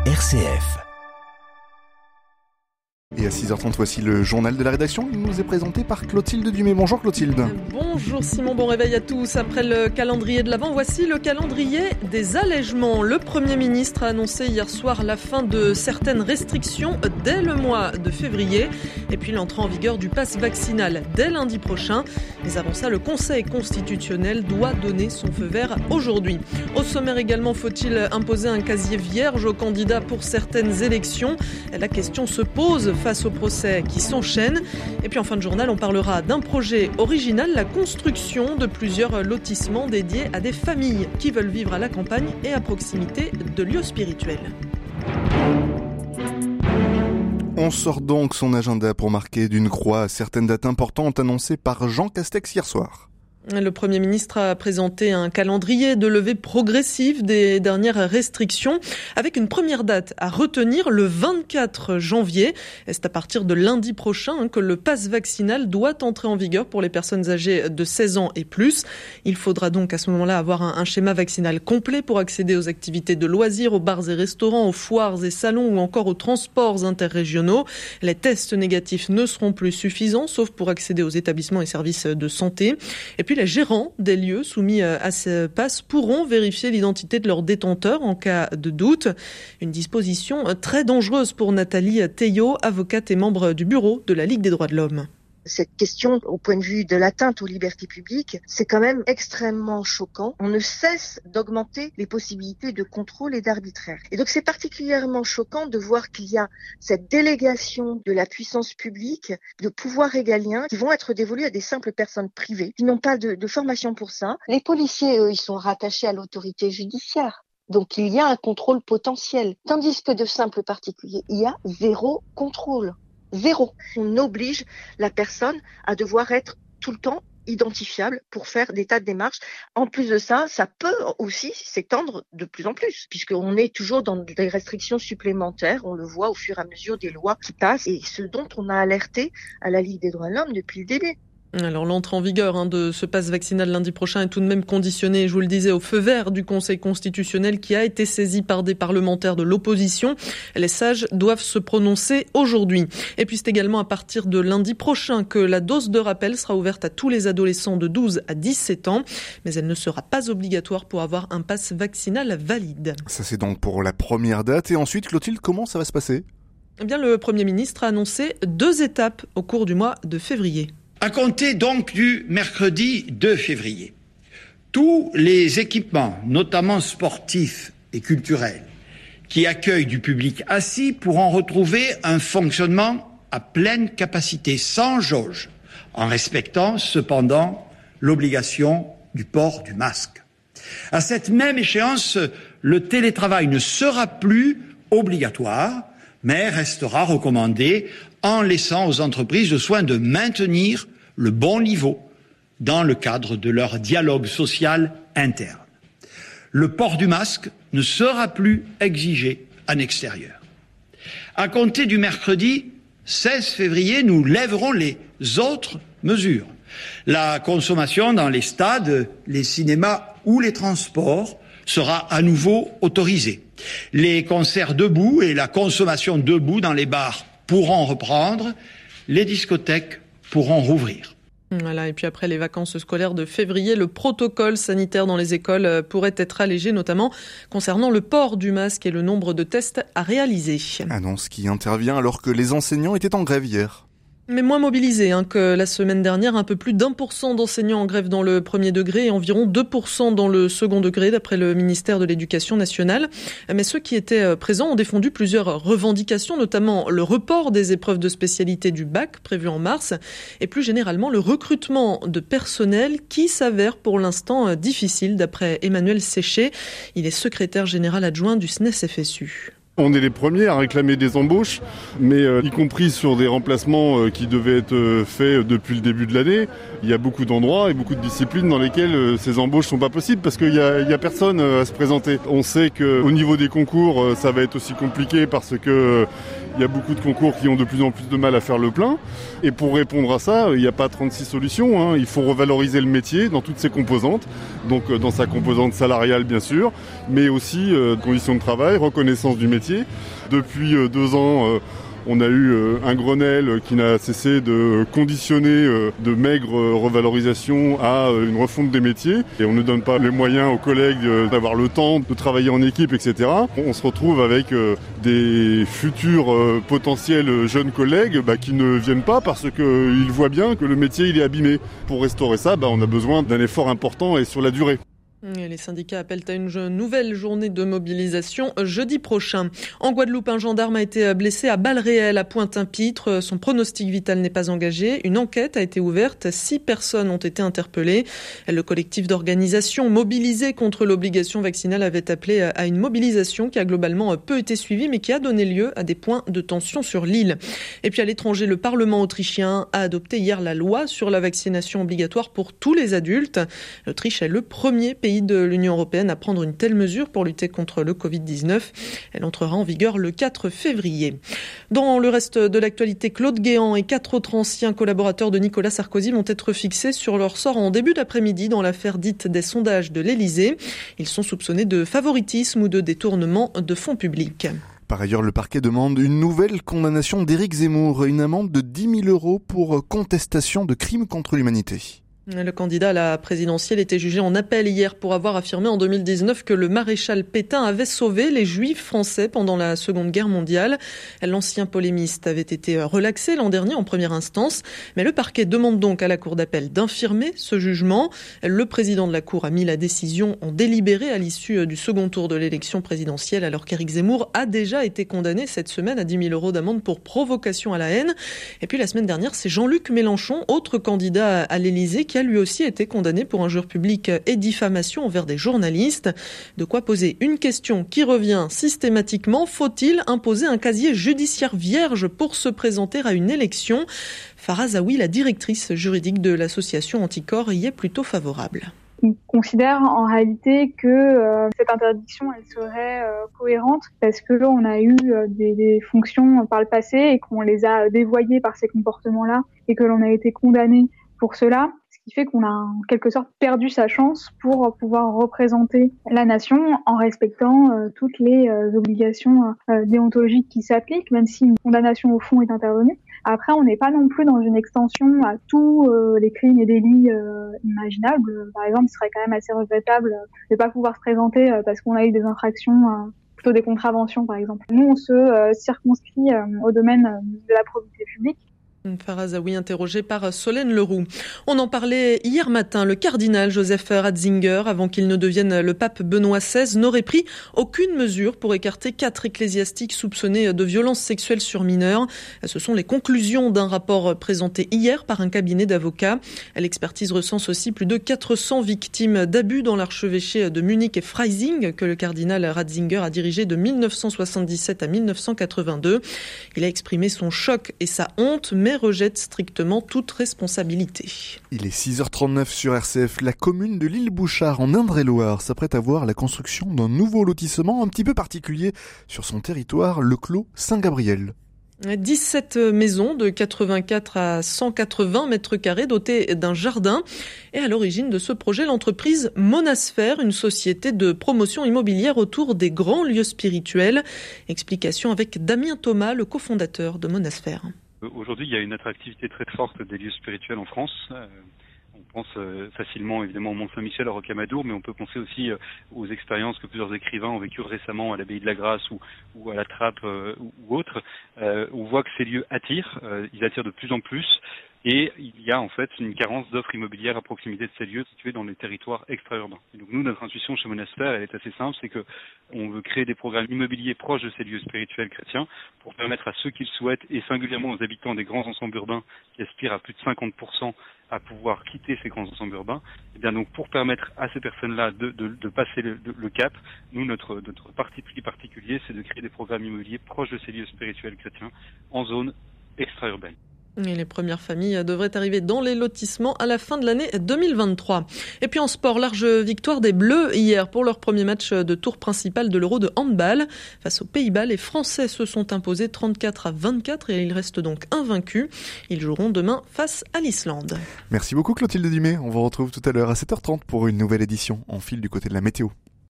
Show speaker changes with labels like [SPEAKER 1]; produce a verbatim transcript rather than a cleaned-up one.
[SPEAKER 1] R C F.
[SPEAKER 2] Et à six heures trente, voici le journal de la rédaction. Il nous est présenté par Clotilde Dumay. Bonjour Clotilde.
[SPEAKER 3] Bonjour Simon, bon réveil à tous. Après le calendrier de l'Avent, voici le calendrier des allègements. Le Premier ministre a annoncé hier soir la fin de certaines restrictions dès le mois de février. Et puis l'entrée en vigueur du pass vaccinal dès lundi prochain. Mais avant ça, le Conseil constitutionnel doit donner son feu vert aujourd'hui. Au sommaire également, faut-il imposer un casier vierge aux candidats pour certaines élections ? La question se pose face au procès qui s'enchaîne. Et puis en fin de journal, on parlera d'un projet original, la construction de plusieurs lotissements dédiés à des familles qui veulent vivre à la campagne et à proximité de lieux spirituels.
[SPEAKER 2] On sort donc son agenda pour marquer d'une croix certaines dates importantes annoncées par Jean Castex hier soir.
[SPEAKER 3] Le Premier ministre a présenté un calendrier de levée progressive des dernières restrictions avec une première date à retenir le vingt-quatre janvier. Et c'est à partir de lundi prochain que le pass vaccinal doit entrer en vigueur pour les personnes âgées de seize ans et plus. Il faudra donc à ce moment-là avoir un, un schéma vaccinal complet pour accéder aux activités de loisirs, aux bars et restaurants, aux foires et salons ou encore aux transports interrégionaux. Les tests négatifs ne seront plus suffisants, sauf pour accéder aux établissements et services de santé. Et puis les gérants des lieux soumis à ce pass pourront vérifier l'identité de leurs détenteurs en cas de doute. Une disposition très dangereuse pour Nathalie Théiot, avocate et membre du bureau de la Ligue des droits de l'homme.
[SPEAKER 4] Cette question, au point de vue de l'atteinte aux libertés publiques, c'est quand même extrêmement choquant. On ne cesse d'augmenter les possibilités de contrôle et d'arbitraire. Et donc c'est particulièrement choquant de voir qu'il y a cette délégation de la puissance publique, de pouvoirs régaliens, qui vont être dévolus à des simples personnes privées, qui n'ont pas de, de formation pour ça. Les policiers, eux, ils sont rattachés à l'autorité judiciaire. Donc il y a un contrôle potentiel. Tandis que de simples particuliers, il y a zéro contrôle. Zéro. On oblige la personne à devoir être tout le temps identifiable pour faire des tas de démarches. En plus de ça, ça peut aussi s'étendre de plus en plus, puisqu'on est toujours dans des restrictions supplémentaires. On le voit au fur et à mesure des lois qui passent et ce dont on a alerté à la Ligue des droits de l'homme depuis le début.
[SPEAKER 3] Alors l'entrée en vigueur hein, de ce pass vaccinal lundi prochain est tout de même conditionnée, je vous le disais, au feu vert du Conseil constitutionnel qui a été saisi par des parlementaires de l'opposition. Les sages doivent se prononcer aujourd'hui. Et puis c'est également à partir de lundi prochain que la dose de rappel sera ouverte à tous les adolescents de douze à dix-sept ans, mais elle ne sera pas obligatoire pour avoir un pass vaccinal valide.
[SPEAKER 2] Ça c'est donc pour la première date. Et ensuite, Clotilde, comment ça va se passer ?
[SPEAKER 3] Eh bien, le Premier ministre a annoncé deux étapes au cours du mois de février.
[SPEAKER 5] À compter donc du mercredi deux février, tous les équipements, notamment sportifs et culturels, qui accueillent du public assis pourront retrouver un fonctionnement à pleine capacité, sans jauge, en respectant cependant l'obligation du port du masque. À cette même échéance, le télétravail ne sera plus obligatoire, mais restera recommandé en laissant aux entreprises le soin de maintenir le bon niveau dans le cadre de leur dialogue social interne. Le port du masque ne sera plus exigé en extérieur. À compter du mercredi seize février, nous lèverons les autres mesures. La consommation dans les stades, les cinémas ou les transports sera à nouveau autorisée. Les concerts debout et la consommation debout dans les bars pourront reprendre, les discothèques pourront rouvrir.
[SPEAKER 3] Voilà, et puis après les vacances scolaires de février, le protocole sanitaire dans les écoles pourrait être allégé, notamment concernant le port du masque et le nombre de tests à réaliser.
[SPEAKER 2] Annonce qui intervient alors que les enseignants étaient en grève hier.
[SPEAKER 3] Mais moins mobilisés hein, que la semaine dernière, un peu plus d'un pour cent d'enseignants en grève dans le premier degré et environ deux pour cent dans le second degré, d'après le ministère de l'Éducation nationale. Mais ceux qui étaient présents ont défendu plusieurs revendications, notamment le report des épreuves de spécialité du bac prévu en mars et plus généralement le recrutement de personnel qui s'avère pour l'instant difficile, d'après Emmanuel Séché. Il est secrétaire général adjoint du S N E S F S U.
[SPEAKER 6] On est les premiers à réclamer des embauches, mais euh, y compris sur des remplacements euh, qui devaient être euh, faits depuis le début de l'année. Il y a beaucoup d'endroits et beaucoup de disciplines dans lesquelles euh, ces embauches sont pas possibles parce qu'il y a, il y a personne euh, à se présenter. On sait qu'au niveau des concours, euh, ça va être aussi compliqué parce que euh, Il y a beaucoup de concours qui ont de plus en plus de mal à faire le plein. Et pour répondre à ça, il n'y a pas trente-six solutions, hein. Il faut revaloriser le métier dans toutes ses composantes. Donc euh, dans sa composante salariale, bien sûr, mais aussi euh, conditions de travail, reconnaissance du métier. Depuis euh, deux ans, euh, on a eu euh, un Grenelle qui n'a cessé de conditionner euh, de maigres euh, revalorisations à euh, une refonte des métiers. Et on ne donne pas les moyens aux collègues euh, d'avoir le temps de travailler en équipe, et cetera. On se retrouve avec euh, des futurs euh, potentiels jeunes collègues bah, qui ne viennent pas parce qu'ils voient bien que le métier il est abîmé. Pour restaurer ça, bah, on a besoin d'un effort important et sur la durée.
[SPEAKER 3] Les syndicats appellent à une nouvelle journée de mobilisation jeudi prochain. En Guadeloupe, un gendarme a été blessé à balles réelles à Pointe-un-Pitre. Son pronostic vital n'est pas engagé. Une enquête a été ouverte. Six personnes ont été interpellées. Le collectif d'organisation mobilisé contre l'obligation vaccinale avait appelé à une mobilisation qui a globalement peu été suivie, mais qui a donné lieu à des points de tension sur l'île. Et puis à l'étranger, le Parlement autrichien a adopté hier la loi sur la vaccination obligatoire pour tous les adultes. L'Autriche est le premier pays de l'Union européenne à prendre une telle mesure pour lutter contre le covid dix-neuf. Elle entrera en vigueur le quatre février. Dans le reste de l'actualité, Claude Guéant et quatre autres anciens collaborateurs de Nicolas Sarkozy vont être fixés sur leur sort en début d'après-midi dans l'affaire dite des sondages de l'Élysée. Ils sont soupçonnés de favoritisme ou de détournement de fonds publics.
[SPEAKER 2] Par ailleurs, le parquet demande une nouvelle condamnation d'Éric Zemmour, une amende de dix mille euros pour contestation de crimes contre l'humanité.
[SPEAKER 3] Le candidat à la présidentielle était jugé en appel hier pour avoir affirmé en deux mille dix-neuf que le maréchal Pétain avait sauvé les juifs français pendant la Seconde Guerre mondiale. L'ancien polémiste avait été relaxé l'an dernier en première instance, mais le parquet demande donc à la cour d'appel d'infirmer ce jugement. Le président de la cour a mis la décision en délibéré à l'issue du second tour de l'élection présidentielle, alors qu'Éric Zemmour a déjà été condamné cette semaine à dix mille euros d'amende pour provocation à la haine. Et puis la semaine dernière, c'est Jean-Luc Mélenchon, autre candidat à l'Élysée, qui a lui aussi été condamné pour injure publique et diffamation envers des journalistes. De quoi poser une question qui revient systématiquement. Faut-il imposer un casier judiciaire vierge pour se présenter à une élection ? Farah Zaoui, la directrice juridique de l'association Anticorps, y est plutôt favorable.
[SPEAKER 1] On considère en réalité que euh, cette interdiction elle serait euh, cohérente parce que là on a eu euh, des, des fonctions par le passé et qu'on les a dévoyées par ces comportements-là et que l'on a été condamné pour cela, ce qui fait qu'on a en quelque sorte perdu sa chance pour pouvoir représenter la nation en respectant euh, toutes les euh, obligations euh, déontologiques qui s'appliquent, même si une condamnation au fond est intervenue. Après, on n'est pas non plus dans une extension à tous euh, les crimes et délits euh, imaginables. Par exemple, ce serait quand même assez regrettable de ne pas pouvoir se présenter euh, parce qu'on a eu des infractions, euh, plutôt des contraventions par exemple. Nous, on se euh, circonscrit euh, au domaine de la probité publique.
[SPEAKER 3] Farah Zaoui interrogée par Solène Leroux. On en parlait hier matin. Le cardinal Joseph Ratzinger, avant qu'il ne devienne le pape Benoît seize, n'aurait pris aucune mesure pour écarter quatre ecclésiastiques soupçonnés de violences sexuelles sur mineurs. Ce sont les conclusions d'un rapport présenté hier par un cabinet d'avocats. L'expertise recense aussi plus de quatre cents victimes d'abus dans l'archevêché de Munich et Freising que le cardinal Ratzinger a dirigé de mille neuf cent soixante-dix-sept à mille neuf cent quatre-vingt-deux. Il a exprimé son choc et sa honte, mais rejette strictement toute responsabilité.
[SPEAKER 2] Il est six heures trente-neuf sur R C F. La commune de l'Île Bouchard en Indre-et-Loire s'apprête à voir la construction d'un nouveau lotissement un petit peu particulier sur son territoire, le Clos Saint-Gabriel.
[SPEAKER 3] dix-sept maisons de quatre-vingt-quatre à cent quatre-vingts mètres carrés dotées d'un jardin. Et à l'origine de ce projet, l'entreprise Monasphère, une société de promotion immobilière autour des grands lieux spirituels. Explication avec Damien Thomas, le cofondateur de Monasphère.
[SPEAKER 7] Aujourd'hui, il y a une attractivité très forte des lieux spirituels en France. Euh, on pense euh, facilement évidemment au Mont-Saint-Michel, à Rocamadour, mais on peut penser aussi euh, aux expériences que plusieurs écrivains ont vécues récemment à l'abbaye de la Grâce ou, ou à la Trappe euh, ou, ou autres. Euh, on voit que ces lieux attirent, euh, ils attirent de plus en plus. Et il y a en fait une carence d'offres immobilières à proximité de ces lieux situés dans les territoires extra-urbains. Et donc nous, notre intuition chez Monasphère, elle est assez simple, c'est que on veut créer des programmes immobiliers proches de ces lieux spirituels chrétiens pour permettre à ceux qui le souhaitent, et singulièrement aux habitants des grands ensembles urbains qui aspirent à plus de cinquante pour cent à pouvoir quitter ces grands ensembles urbains, et bien donc pour permettre à ces personnes-là de, de, de passer le, de, le cap, nous, notre, notre parti pris particulier, c'est de créer des programmes immobiliers proches de ces lieux spirituels chrétiens en zone extra-urbaine.
[SPEAKER 3] Et les premières familles devraient arriver dans les lotissements à la fin de l'année deux mille vingt-trois. Et puis en sport, large victoire des Bleus hier pour leur premier match de tour principal de l'Euro de handball. Face aux Pays-Bas, les Français se sont imposés trente-quatre à vingt-quatre et ils restent donc invaincus. Ils joueront demain face à l'Islande.
[SPEAKER 2] Merci beaucoup Clotilde Dumay. On vous retrouve tout à l'heure à sept heures trente pour une nouvelle édition en fil du côté de la météo.